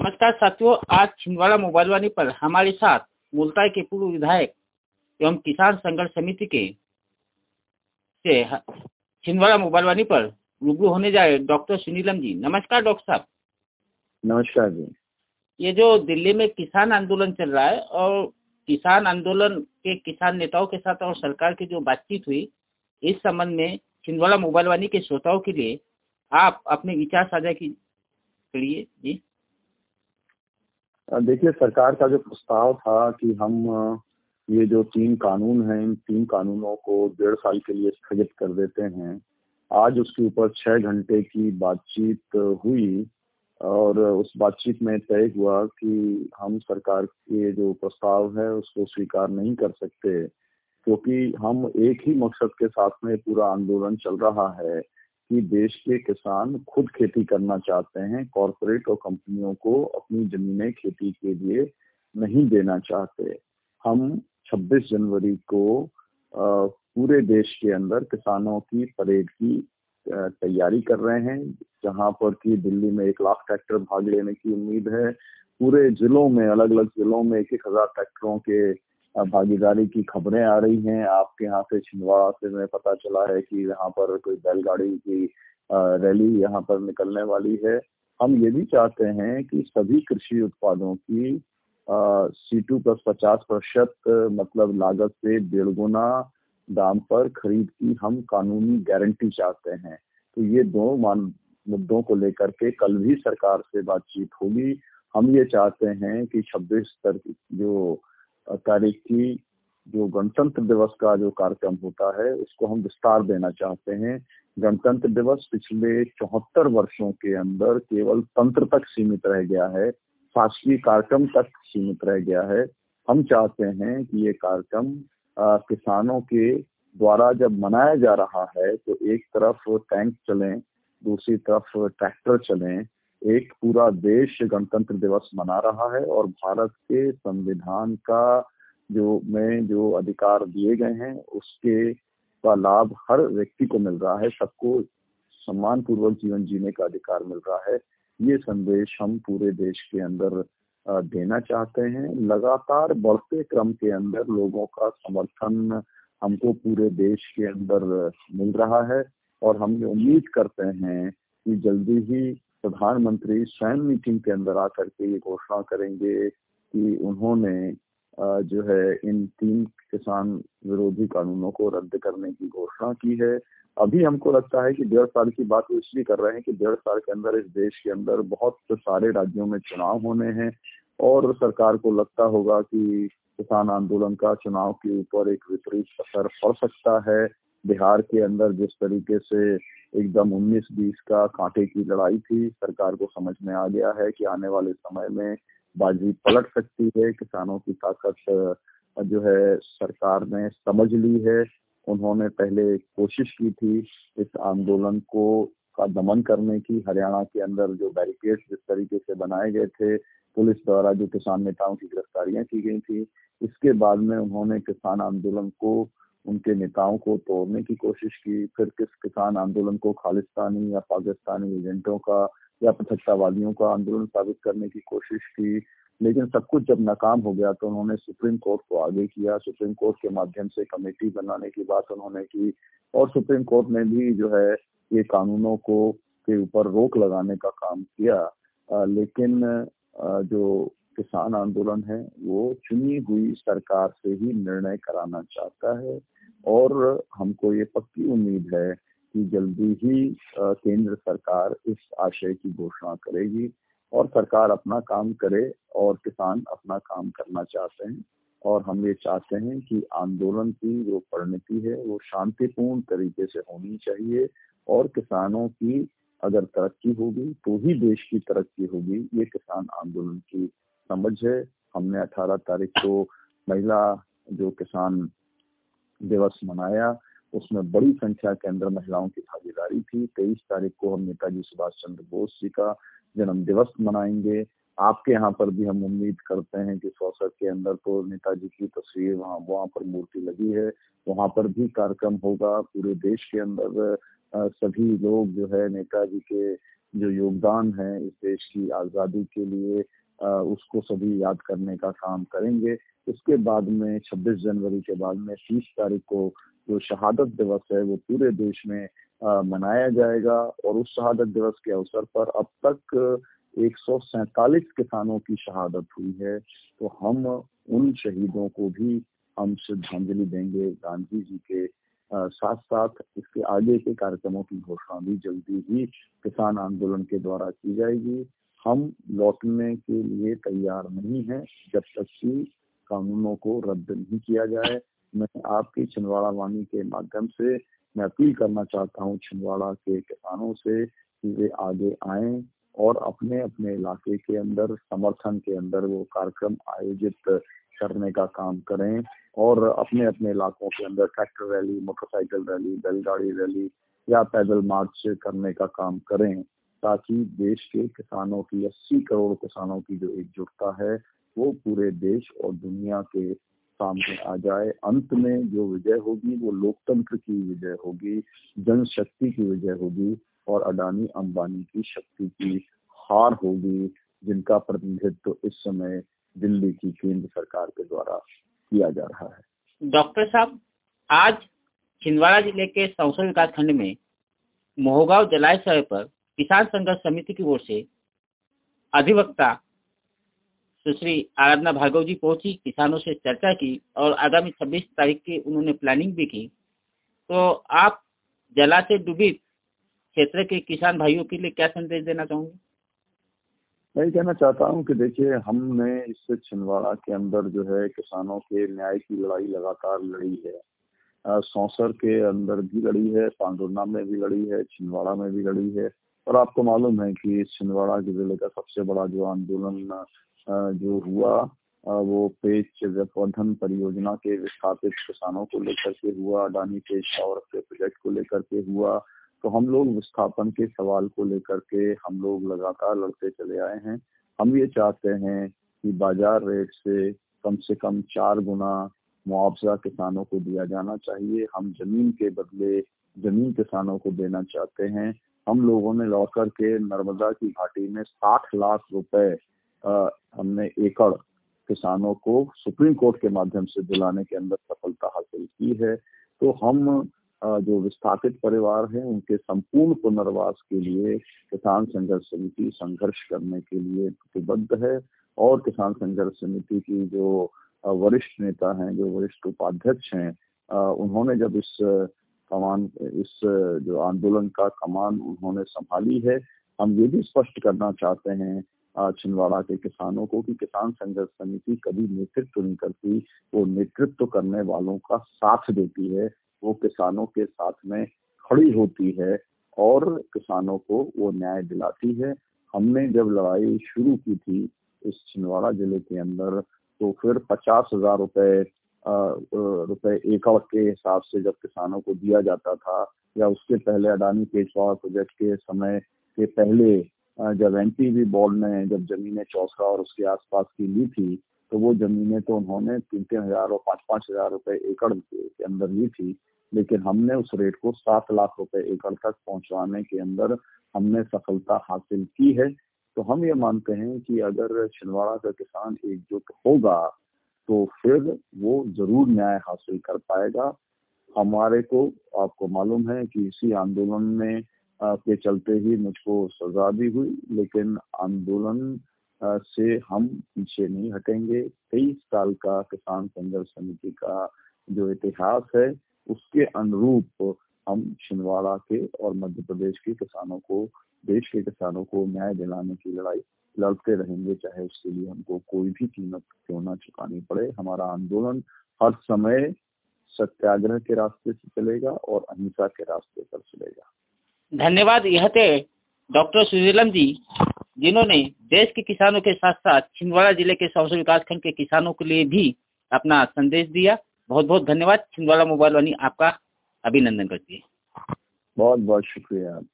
नमस्कार साथियों, आज छिंदवाड़ा मोबाइल वाणी पर हमारे साथ मुल्ताई के पूर्व विधायक एवं किसान संघर्ष समिति के से छिंदवाड़ा मोबाइल वाणी पर रूबरू होने जा रहे डॉक्टर सुनीलम जी। नमस्कार डॉक्टर साहब। नमस्कार जी। ये जो दिल्ली में किसान आंदोलन चल रहा है और किसान आंदोलन के किसान नेताओं के साथ और सरकार की जो बातचीत हुई, इस संबंध में छिंदवाड़ा मोबाइल वाणी के श्रोताओं के लिए आप अपने विचार साझा करिए जी। देखिए, सरकार का जो प्रस्ताव था कि हम ये जो 3 कानून हैं, इन 3 कानूनों को 1.5 साल के लिए स्थगित कर देते हैं। आज उसके ऊपर 6 घंटे की बातचीत हुई और उस बातचीत में तय हुआ कि हम सरकार के जो प्रस्ताव है उसको स्वीकार नहीं कर सकते, क्योंकि हम एक ही मकसद के साथ में पूरा आंदोलन चल रहा है कि देश के किसान खुद खेती करना चाहते हैं। कॉरपोरेट और कंपनियों को अपनी जमीनें खेती के लिए नहीं देना चाहते। हम 26 जनवरी को पूरे देश के अंदर किसानों की परेड की तैयारी कर रहे हैं, जहां पर कि दिल्ली में 1 लाख ट्रैक्टर भाग लेने की उम्मीद है। पूरे जिलों में, अलग अलग जिलों में 1,000 ट्रैक्टरों के भागीदारी की खबरें आ रही हैं। आपके यहाँ से छिंदवाड़ा से में पता चला है कि यहाँ पर कोई बैलगाड़ी की रैली यहाँ पर निकलने वाली है। हम ये भी चाहते हैं कि सभी कृषि उत्पादों की C2 प्लस 50% मतलब लागत से 1.5 गुना दाम पर खरीद की हम कानूनी गारंटी चाहते हैं। तो ये 2 मुद्दों को लेकर के कल भी सरकार से बातचीत होगी। हम ये चाहते हैं कि 26 तारीख की जो गणतंत्र दिवस का जो कार्यक्रम होता है उसको हम विस्तार देना चाहते हैं। गणतंत्र दिवस पिछले 74 वर्षों के अंदर केवल तंत्र तक सीमित रह गया है, शासकीय कार्यक्रम तक सीमित रह गया है। हम चाहते हैं कि ये कार्यक्रम किसानों के द्वारा जब मनाया जा रहा है तो एक तरफ टैंक चलें, दूसरी तरफ ट्रैक्टर चलें। एक पूरा देश गणतंत्र दिवस मना रहा है और भारत के संविधान का जो अधिकार दिए गए हैं उसके का लाभ हर व्यक्ति को मिल रहा है। सबको सम्मान पूर्वक जीवन जीने का अधिकार मिल रहा है। ये संदेश हम पूरे देश के अंदर देना चाहते हैं। लगातार बढ़ते क्रम के अंदर लोगों का समर्थन हमको पूरे देश के अंदर मिल रहा है और हम ये उम्मीद करते हैं कि जल्दी ही प्रधानमंत्री स्वयं मीटिंग के अंदर आकर के ये घोषणा करेंगे कि उन्होंने जो है इन 3 किसान विरोधी कानूनों को रद्द करने की घोषणा की है। अभी हमको लगता है कि 1.5 साल की बात वो इसलिए कर रहे हैं कि 1.5 साल के अंदर इस देश के अंदर बहुत सारे राज्यों में चुनाव होने हैं और सरकार को लगता होगा कि किसान आंदोलन का चुनाव के ऊपर एक विपरीत असर पड़ सकता है। बिहार के अंदर जिस तरीके से एकदम 19-20 का कांटे की लड़ाई थी, सरकार को समझ में आ गया है कि आने वाले समय में बाजी पलट सकती है। किसानों की ताकत जो है सरकार ने समझ ली है। उन्होंने पहले कोशिश की थी इस आंदोलन का दमन करने की। हरियाणा के अंदर जो बैरिकेड जिस तरीके से बनाए गए थे, पुलिस द्वारा जो किसान नेताओं की गिरफ्तारियां की गई थी, इसके बाद में उन्होंने किसान आंदोलन को, उनके नेताओं को तोड़ने की कोशिश की। फिर किसान आंदोलन को खालिस्तानी या पाकिस्तानी एजेंटों का या पृथकतावादियों का आंदोलन साबित करने की कोशिश की, लेकिन सब कुछ जब नाकाम हो गया तो उन्होंने सुप्रीम कोर्ट को आगे किया। सुप्रीम कोर्ट के माध्यम से कमेटी बनाने की बात उन्होंने की और सुप्रीम कोर्ट ने भी जो है ये कानूनों के ऊपर रोक लगाने का काम किया। लेकिन जो किसान आंदोलन है वो चुनी हुई सरकार से ही निर्णय कराना चाहता है और हमको ये पक्की उम्मीद है कि जल्दी ही केंद्र सरकार इस आशय की घोषणा करेगी और सरकार अपना काम करे और किसान अपना काम करना चाहते हैं। और हम ये चाहते हैं कि आंदोलन की जो परिणति है वो शांतिपूर्ण तरीके से होनी चाहिए और किसानों की अगर तरक्की होगी तो ही देश की तरक्की होगी। ये किसान आंदोलन की समझ है। हमने 18 तारीख को महिला जो किसान दिवस मनाया, उसमें बड़ी संख्या के अंदर महिलाओं की भागीदारी थी। 23 तारीख को हम नेताजी सुभाष चंद्र बोस जी का जन्म दिवस मनाएंगे। आपके यहाँ पर भी हम उम्मीद करते हैं कि 100 के अंदर तो नेताजी की तस्वीर वहाँ पर मूर्ति लगी है, वहाँ पर भी कार्यक्रम होगा। पूरे देश के अंदर सभी लोग जो है नेताजी के जो योगदान है इस देश की आज़ादी के लिए, उसको सभी याद करने का काम करेंगे। उसके बाद में 26 जनवरी के बाद में 30 तारीख को जो शहादत दिवस है वो पूरे देश में मनाया जाएगा। और उस शहादत दिवस के अवसर पर अब तक 147 किसानों की शहादत हुई है। तो हम उन शहीदों को भी हम श्रद्धांजलि देंगे। गांधी जी के साथ साथ इसके आगे के कार्यक्रमों की घोषणा भी जल्दी ही किसान आंदोलन के द्वारा की जाएगी। हम लौटने के लिए तैयार नहीं हैं जब तक कि कानूनों को रद्द नहीं किया जाए। मैं आपकी छिंदवाड़ा वाणी के माध्यम से मैं अपील करना चाहता हूं छिंदवाड़ा के किसानों से कि वे आगे आएं और अपने अपने इलाके के अंदर समर्थन के अंदर वो कार्यक्रम आयोजित करने का काम करें और अपने अपने इलाकों के अंदर ट्रैक्टर रैली, मोटरसाइकिल रैली, बैलगाड़ी रैली या पैदल मार्च करने का काम करें, ताकि देश के किसानों की 80 करोड़ किसानों की जो एकजुटता है वो पूरे देश और दुनिया के सामने आ जाए। अंत में जो विजय होगी वो लोकतंत्र की विजय होगी, जनशक्ति की विजय होगी और अडानी अंबानी की शक्ति की हार होगी, जिनका प्रतिनिधित्व इस समय दिल्ली की केंद्र सरकार के द्वारा किया जा रहा है। डॉक्टर साहब, आज छिंदवाड़ा जिले के सौंसर विकास खंड में मोहगांव जलाशय पर किसान संघर्ष समिति की ओर से अधिवक्ता सुश्री आराधना भार्गव जी पहुंची, किसानों से चर्चा की और आगामी 26 तारीख की उन्होंने प्लानिंग भी की। तो आप जलाशय डूबी क्षेत्र के किसान भाइयों के लिए क्या संदेश देना चाहोगे? मैं कहना चाहता हूं कि देखिए, हमने इस छिंदवाड़ा के अंदर जो है किसानों के न्याय की लड़ाई लगातार लड़ी है। सौंसर के अंदर भी लड़ी है, पांडुरना में भी लड़ी है, छिंदवाड़ा में भी लड़ी है। और आपको मालूम है कि छिंदवाड़ा जिले का सबसे बड़ा जो आंदोलन जो हुआ वो पेच वर्धन परियोजना के विस्थापित किसानों को लेकर के हुआ, अडानी पेच पावर के प्रोजेक्ट को लेकर के हुआ। तो हम लोग विस्थापन के सवाल को लेकर के हम लोग लगातार लड़ते चले आए हैं। हम ये चाहते हैं कि बाजार रेट से कम 4 गुना मुआवजा किसानों को दिया जाना चाहिए। हम जमीन के बदले जमीन किसानों को देना चाहते हैं। हम लोगों ने लौकर के नर्मदा की घाटी में 60 लाख रुपए हमने एकड़ किसानों को सुप्रीम कोर्ट के माध्यम से दिलाने के अंदर सफलता हासिल की है। तो हम जो विस्थापित परिवार हैं उनके संपूर्ण पुनर्वास के लिए किसान संघर्ष समिति संघर्ष करने के लिए प्रतिबद्ध है। और किसान संघर्ष समिति की जो वरिष्ठ नेता हैं, जो वरिष्ठ उपाध्यक्ष हैं, उन्होंने जब इस जो आंदोलन का कमान उन्होंने संभाली है, हम ये भी स्पष्ट करना चाहते हैं छिंदवाड़ा के किसानों को कि किसान संघर्ष समिति कभी नेतृत्व नहीं करती, वो नेतृत्व करने वालों का साथ देती है, वो किसानों के साथ में खड़ी होती है और किसानों को वो न्याय दिलाती है। हमने जब लड़ाई शुरू की थी इस छिंदवाड़ा जिले के अंदर, तो फिर 50,000 रुपए एकड़ के हिसाब से जब किसानों को दिया जाता था, या उसके पहले अडानी पेच पावर प्रोजेक्ट के समय के पहले जब एनपीवी बोर्ड ने जब जमीनें चौसा और उसके आसपास की ली थी, तो वो जमीनें तो उन्होंने 3,000 और 5,000 रुपए एकड़ के अंदर ली थी। लेकिन हमने उस रेट को 7 लाख रुपए एकड़ तक पहुंचवाने के अंदर हमने सफलता हासिल की है। तो हम ये मानते हैं कि अगर छिंदवाड़ा का किसान एकजुट होगा तो फिर वो जरूर न्याय हासिल कर पाएगा। हमारे को आपको मालूम है कि इसी आंदोलन में के चलते ही मुझको सजा भी हुई, लेकिन आंदोलन से हम पीछे नहीं हटेंगे। 23 साल का किसान संघर्ष समिति का जो इतिहास है उसके अनुरूप हम छिंदवाड़ा के और मध्य प्रदेश के किसानों को, देश के किसानों को न्याय दिलाने की लड़ाई लड़ते रहेंगे, चाहे उसके लिए हमको कोई भी कीमत क्यों ना चुकानी पड़े। हमारा आंदोलन हर समय सत्याग्रह के रास्ते से चलेगा और अहिंसा के रास्ते पर चलेगा। धन्यवाद। यह थे डॉक्टर सुजीलम जी, जिन्होंने देश के किसानों के साथ साथ छिंदवाड़ा जिले के सौंसर विकास खंड के किसानों के लिए भी अपना संदेश दिया। बहुत बहुत धन्यवाद। छिंदवाड़ा मोबाइल वाणी आपका अभिनंदन करती है। बहुत बहुत शुक्रिया।